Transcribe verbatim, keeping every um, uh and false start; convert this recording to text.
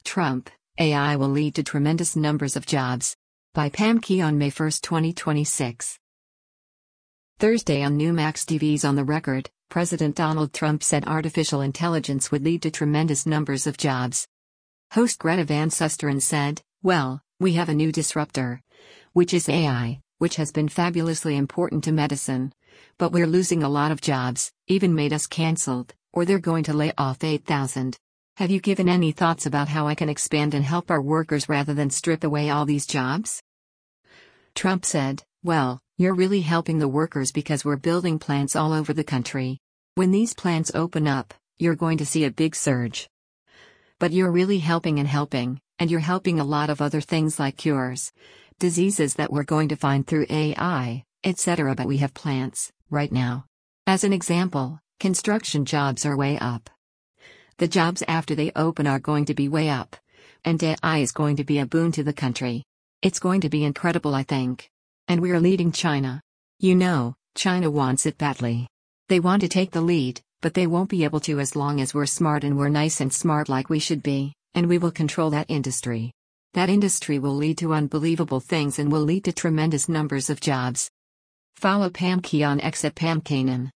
Trump, A I will lead to tremendous numbers of jobs. By Pam Key on May first, twenty twenty-six. Thursday on Newsmax T V's On the Record, President Donald Trump said artificial intelligence would lead to tremendous numbers of jobs. Host Greta Van Susteren said, "Well, we have a new disruptor, which is A I, which has been fabulously important to medicine. But we're losing a lot of jobs, even made us cancelled, or they're going to lay off eight thousand. Have you given any thoughts about how I can expand and help our workers rather than strip away all these jobs?" Trump said, "Well, you're really helping the workers because we're building plants all over the country. When these plants open up, you're going to see a big surge. But you're really helping and helping, and you're helping a lot of other things like cures, diseases that we're going to find through A I, et cetera. But we have plants, right now. As an example, construction jobs are way up. The jobs after they open are going to be way up. And A I is going to be a boon to the country. It's going to be incredible, I think. And we're leading China. You know, China wants it badly. They want to take the lead, but they won't be able to as long as we're smart and we're nice and smart like we should be, and we will control that industry. That industry will lead to unbelievable things and will lead to tremendous numbers of jobs." Follow Pam Key on X at Pam Kanan.